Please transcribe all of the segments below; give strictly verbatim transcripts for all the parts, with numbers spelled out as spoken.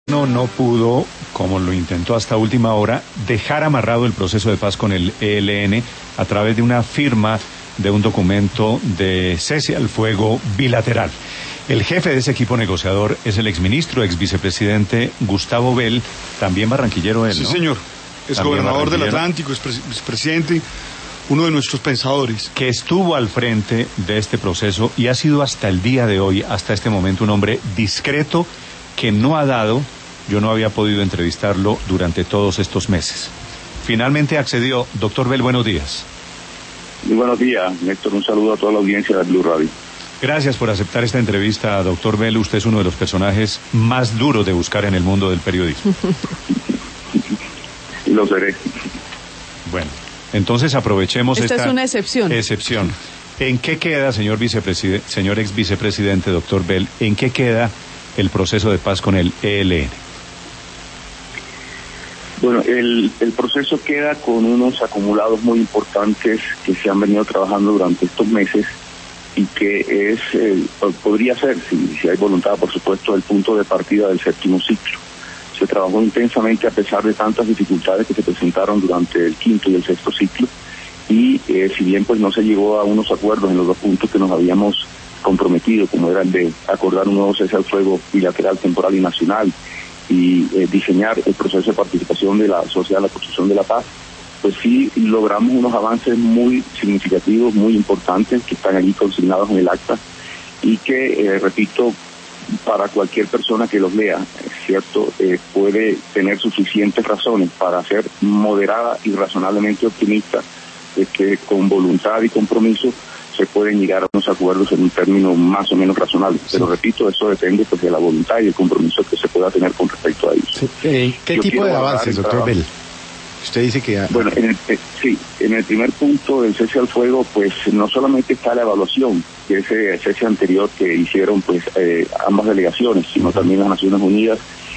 No, no pudo, como lo intentó hasta última hora, dejar amarrado el proceso de paz con el E L N a través de una firma de un documento de cese al fuego bilateral. El jefe de ese equipo negociador es el exministro, exvicepresidente Gustavo Bell, también barranquillero él, ¿no? Sí, señor. Es gobernador del Atlántico, es vicepresidente, uno de nuestros pensadores. Que estuvo al frente de este proceso y ha sido hasta el día de hoy, hasta este momento, un hombre discreto que no ha dado. Yo no había podido entrevistarlo durante todos estos meses. Finalmente accedió. Doctor Bell, buenos días. Muy buenos días, Néstor. Un saludo a toda la audiencia de Blue Radio. Gracias por aceptar esta entrevista, doctor Bell. Usted es uno de los personajes más duros de buscar en el mundo del periodismo. Lo seré. Bueno, entonces aprovechemos esta... Esta es una excepción. Excepción. ¿En qué queda, señor vicepresidente, señor ex vicepresidente, doctor Bell, en qué queda el proceso de paz con el E L N? Bueno, el, el proceso queda con unos acumulados muy importantes que se han venido trabajando durante estos meses y que es eh, podría ser, si, si hay voluntad, por supuesto, el punto de partida del séptimo ciclo. Se trabajó intensamente a pesar de tantas dificultades que se presentaron durante el quinto y el sexto ciclo y eh, si bien pues no se llegó a unos acuerdos en los dos puntos que nos habíamos comprometido, como era el de acordar un nuevo cese al fuego bilateral, temporal y nacional y eh, diseñar el proceso de participación de la sociedad en la construcción de la paz, pues sí logramos unos avances muy significativos, muy importantes, que están allí consignados en el acta y que, eh, repito, para cualquier persona que los lea, es cierto, eh, puede tener suficientes razones para ser moderada y razonablemente optimista de que con voluntad y compromiso se pueden llegar a unos acuerdos en un término más o menos razonable. Sí. Pero repito, eso depende pues de la voluntad y el compromiso que se pueda tener con respecto a ellos. Sí. Eh, ¿Qué Yo tipo de avances, doctor Bell? Usted dice que... Bueno, en el, eh, sí, en el primer punto del cese al fuego, pues no solamente está la evaluación, que ese cese anterior que hicieron pues eh, ambas delegaciones, sino también las Naciones Unidas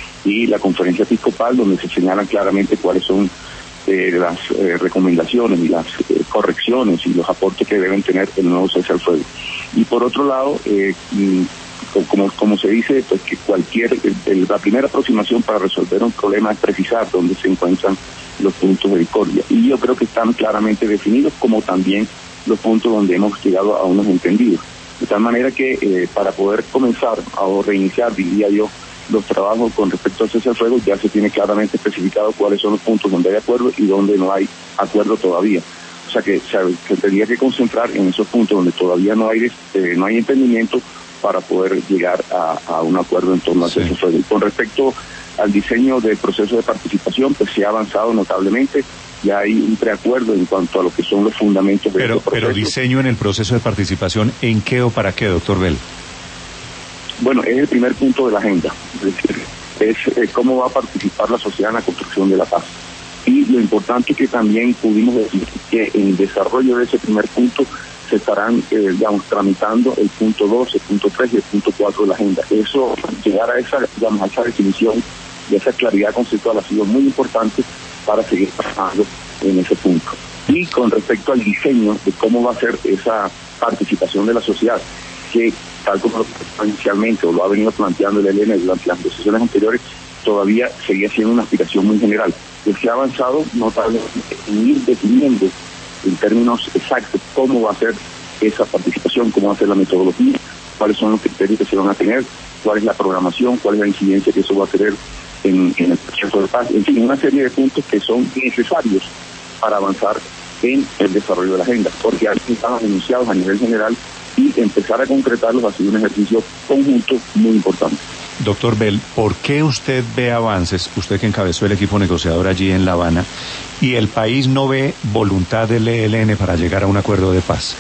y la Conferencia Episcopal, donde se señalan claramente cuáles son eh, las eh, recomendaciones y las eh, correcciones y los aportes que deben tener el nuevo cese al fuego. Y por otro lado, eh, como como se dice, pues que cualquier el, la primera aproximación para resolver un problema es precisar dónde se encuentran los puntos de discordia, y yo creo que están claramente definidos, como también los puntos donde hemos llegado a unos entendidos, de tal manera que eh, para poder comenzar o reiniciar, diría yo, los trabajos con respecto al cese al fuego, ya se tiene claramente especificado cuáles son los puntos donde hay acuerdo y donde no hay acuerdo todavía. O sea que se, se tendría que concentrar en esos puntos donde todavía no hay eh, no hay entendimiento para poder llegar a, a un acuerdo en torno al cese al fuego. Y con respecto al diseño del proceso de participación, pues se ha avanzado notablemente, ya hay un preacuerdo en cuanto a lo que son los fundamentos de pero, este proceso. Pero diseño en el proceso de participación, ¿en qué o para qué, doctor Bell? Bueno, es el primer punto de la agenda, es decir, es eh, cómo va a participar la sociedad en la construcción de la paz. Y lo importante es que también pudimos decir que en el desarrollo de ese primer punto se estarán, eh, digamos, tramitando el punto dos, el punto tres y el punto cuatro de la agenda. Eso, llegar a esa, digamos, a esa definición y esa claridad conceptual ha sido muy importante para seguir trabajando en ese punto. Y con respecto al diseño de cómo va a ser esa participación de la sociedad, que tal como lo planteó inicialmente o lo ha venido planteando el E L N durante las decisiones anteriores, todavía seguía siendo una aspiración muy general. Que se ha avanzado notablemente en ir definiendo en términos exactos cómo va a ser esa participación, cómo va a ser la metodología, cuáles son los criterios que se van a tener, cuál es la programación, cuál es la incidencia que eso va a tener en, en el proceso de paz, en fin, una serie de puntos que son necesarios para avanzar en el desarrollo de la agenda, porque ya estaban enunciados a nivel general y empezar a concretarlos ha sido un ejercicio conjunto muy importante. Doctor Bell, ¿por qué usted ve avances, usted que encabezó el equipo negociador allí en La Habana, y el país no ve voluntad del E L N para llegar a un acuerdo de paz?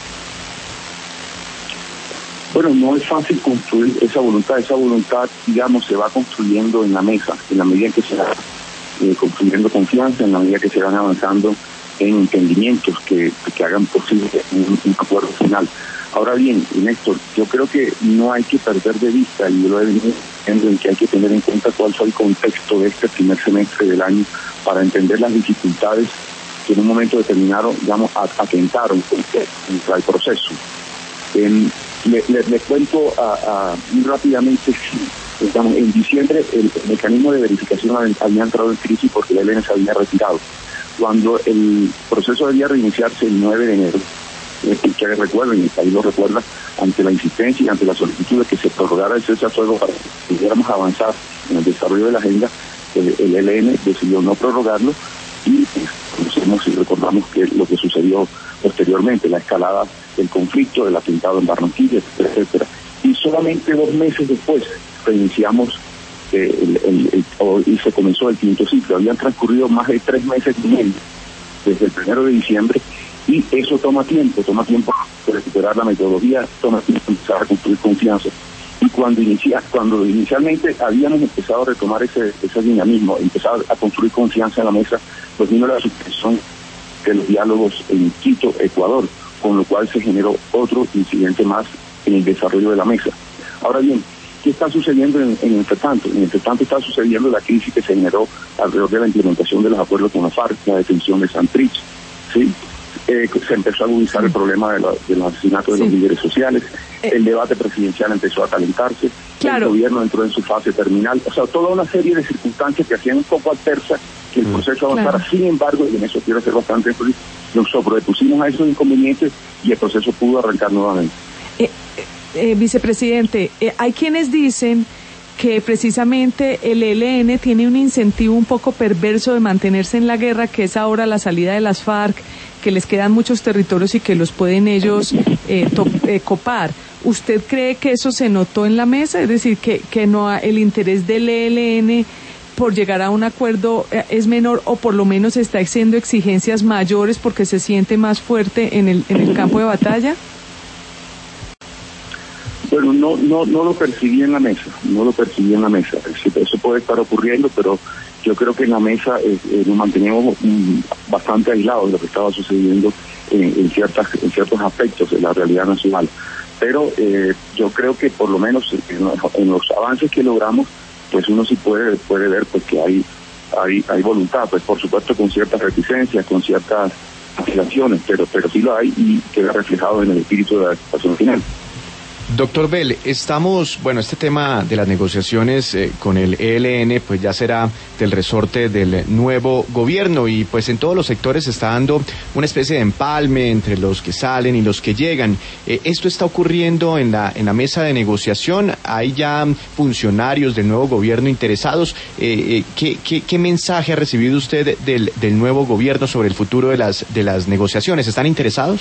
Bueno, no es fácil construir esa voluntad. Esa voluntad, digamos, se va construyendo en la mesa, en la medida que se va eh, construyendo confianza, en la medida que se van avanzando en entendimientos que, que hagan posible un, un acuerdo final. Ahora bien, Néstor, yo creo que no hay que perder de vista, y yo lo he venido diciendo, en que hay que tener en cuenta cuál fue el contexto de este primer semestre del año para entender las dificultades que en un momento determinado, digamos, atentaron contra el proceso. En, le, le, le cuento a, a, muy rápidamente, sí, Estamos, en diciembre el, el mecanismo de verificación había, había entrado en crisis porque el E L N se había retirado. Cuando el proceso debía reiniciarse el nueve de enero, eh, ustedes recuerden, y el país lo recuerda, ante la insistencia y ante la solicitud de que se prorrogara el cese al fuego para que pudiéramos avanzar en el desarrollo de la agenda, el, el E L N decidió no prorrogarlo y pues, conocemos y recordamos que lo que sucedió posteriormente, la escalada del conflicto, del atentado en Barranquilla, etcétera, etcétera. Y solamente dos meses después reiniciamos eh, el, el, el, el, y se comenzó el quinto ciclo. Habían transcurrido más de tres meses y medio desde el primero de diciembre y eso toma tiempo, toma tiempo de recuperar la metodología, toma tiempo de empezar a construir confianza. Y cuando inicia, cuando inicialmente habíamos empezado a retomar ese, ese dinamismo, empezar a construir confianza en la mesa, pues vino la suspensión de los diálogos en Quito, Ecuador, con lo cual se generó otro incidente más en el desarrollo de la mesa. Ahora bien, ¿qué está sucediendo en, en el entretanto? En el entretanto está sucediendo la crisis que se generó alrededor de la implementación de los acuerdos con la FARC, la detención de Santrich, ¿sí? Eh, se empezó a agudizar el problema de, la, de los asesinatos de sí. los líderes sociales, eh, el debate presidencial empezó a calentarse, claro. el gobierno entró en su fase terminal, o sea, toda una serie de circunstancias que hacían un poco adversa que el proceso avanzara. Claro. Sin embargo, y en eso quiero ser bastante énfasis, nos sobrepusimos a esos inconvenientes y el proceso pudo arrancar nuevamente. Eh, eh, vicepresidente, eh, hay quienes dicen que precisamente el E L N tiene un incentivo un poco perverso de mantenerse en la guerra, que es ahora la salida de las FARC, que les quedan muchos territorios y que los pueden ellos eh, to, eh, copar. ¿Usted cree que eso se notó en la mesa? Es decir, que, que no ha, el interés del E L N por llegar a un acuerdo eh, es menor, o por lo menos está haciendo exigencias mayores porque se siente más fuerte en el, en el campo de batalla. Bueno, no, no, no lo percibí en la mesa, no lo percibí en la mesa. Eso puede estar ocurriendo, pero yo creo que en la mesa eh, eh, nos manteníamos um, bastante aislados de lo que estaba sucediendo en, en, ciertas, en ciertos aspectos de la realidad nacional. Pero eh, yo creo que por lo menos en los, en los avances que logramos, pues uno sí puede puede ver pues que hay hay hay voluntad, pues por supuesto con ciertas reticencias, con ciertas aspiraciones, pero pero sí lo hay y queda reflejado en el espíritu de la situación final. Doctor Bell, estamos, bueno, este tema de las negociaciones eh, con el E L N pues ya será del resorte del nuevo gobierno y pues en todos los sectores se está dando una especie de empalme entre los que salen y los que llegan. Eh, ¿Esto está ocurriendo en la en la mesa de negociación? ¿Hay ya funcionarios del nuevo gobierno interesados? Eh, eh, ¿qué, qué, ¿Qué mensaje ha recibido usted del, del nuevo gobierno sobre el futuro de las, de las negociaciones? ¿Están interesados?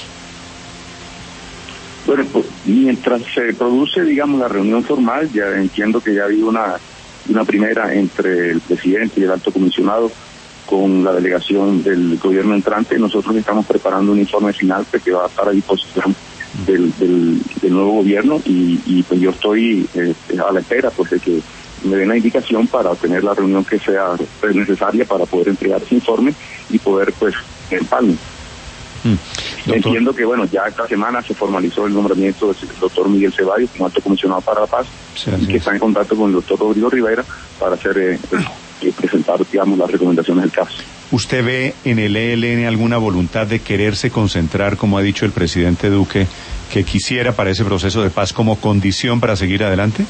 Bueno, pues mientras se produce, digamos, la reunión formal, ya entiendo que ya ha habido una, una primera entre el presidente y el alto comisionado con la delegación del gobierno entrante. Nosotros estamos preparando un informe final que va a estar a disposición del, del, del nuevo gobierno y, y pues yo estoy eh, a la espera pues de que me den la indicación para tener la reunión que sea pues, necesaria para poder entregar ese informe y poder pues empalme. Mm. Entiendo que, bueno, ya esta semana se formalizó el nombramiento del doctor Miguel Ceballos como alto comisionado para la paz, sí, y que está en contacto con el doctor Rodrigo Rivera para hacer eh, eh, presentar, digamos, las recomendaciones del caso. ¿Usted ve en el E L N alguna voluntad de quererse concentrar, como ha dicho el presidente Duque, que quisiera para ese proceso de paz como condición para seguir adelante?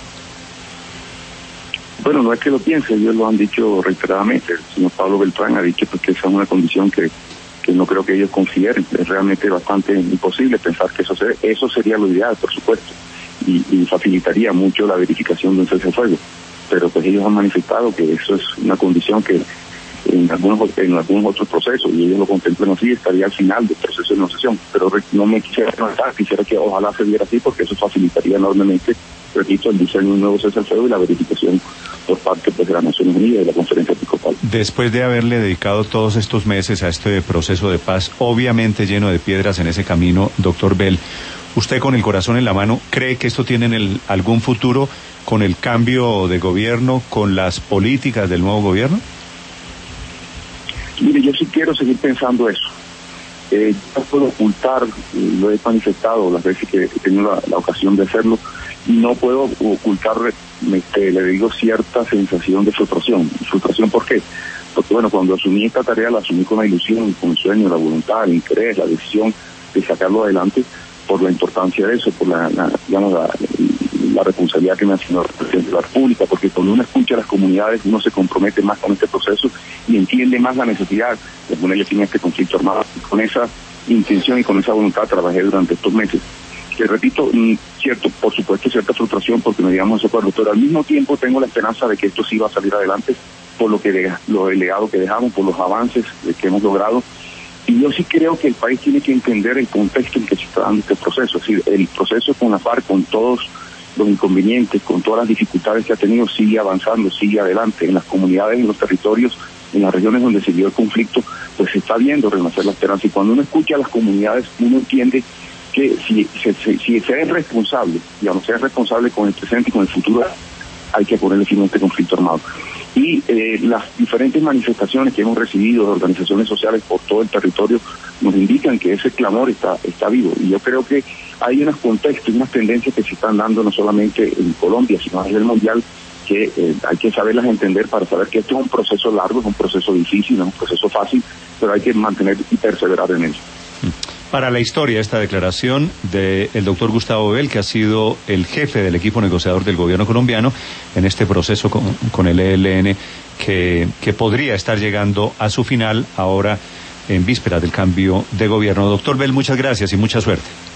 Bueno, no es que lo piense, ellos lo han dicho reiteradamente. El señor Pablo Beltrán ha dicho pues, que esa es una condición que que no creo que ellos consideren. Es realmente bastante imposible pensar que eso se, eso sería lo ideal, por supuesto, y, y facilitaría mucho la verificación de un cese al fuego. Pero pues ellos han manifestado que eso es una condición que en algunos en algunos otros procesos, y ellos lo contemplan así, estaría al final del proceso de negociación. Pero no me quisiera pensar, quisiera que ojalá se diera así, porque eso facilitaría enormemente, repito, el diseño de un nuevo cese al fuego y la verificación por parte pues, de las Naciones Unidas y de la Conferencia Episcopal. Después de haberle dedicado todos estos meses a este proceso de paz, obviamente lleno de piedras en ese camino, doctor Bell, ¿usted con el corazón en la mano cree que esto tiene en el, algún futuro con el cambio de gobierno, con las políticas del nuevo gobierno? Mire, yo sí quiero seguir pensando eso. Eh, no puedo ocultar, lo he manifestado las veces que he tenido la, la ocasión de hacerlo, no puedo ocultar, este, le digo, cierta sensación de frustración. ¿Frustración por qué? Porque, bueno, cuando asumí esta tarea, la asumí con la ilusión, con el sueño, la voluntad, el interés, la decisión de sacarlo adelante, por la importancia de eso, por la, la digamos, la, la responsabilidad que me asignó el presidente de la República, porque cuando uno escucha a las comunidades, uno se compromete más con este proceso y entiende más la necesidad de ponerle fin a este conflicto armado. Y con esa intención y con esa voluntad trabajé durante estos meses. Te repito, cierto, por supuesto, cierta frustración porque no llegamos a ese acuerdo, pero al mismo tiempo tengo la esperanza de que esto sí va a salir adelante por lo que de, lo del legado que dejamos, por los avances que hemos logrado. Y yo sí creo que el país tiene que entender el contexto en que se está dando este proceso. Es decir, el proceso con la FARC, con todos los inconvenientes, con todas las dificultades que ha tenido, sigue avanzando, sigue adelante. En las comunidades, en los territorios, en las regiones donde se dio el conflicto, pues se está viendo renacer la esperanza. Y cuando uno escucha a las comunidades, uno entiende que si, si, si, si se es responsable, digamos, se es responsable con el presente y con el futuro, hay que ponerle fin a este conflicto armado. Y eh, las diferentes manifestaciones que hemos recibido de organizaciones sociales por todo el territorio nos indican que ese clamor está está vivo. Y yo creo que hay unos contextos, unas tendencias que se están dando no solamente en Colombia, sino a nivel mundial, que eh, hay que saberlas entender para saber que esto es un proceso largo, es un proceso difícil, no es un proceso fácil, pero hay que mantener y perseverar en ello. Para la historia, esta declaración del doctor Gustavo Bell, que ha sido el jefe del equipo negociador del gobierno colombiano en este proceso con, con el E L N, que, que podría estar llegando a su final ahora en vísperas del cambio de gobierno. Doctor Bell, muchas gracias y mucha suerte.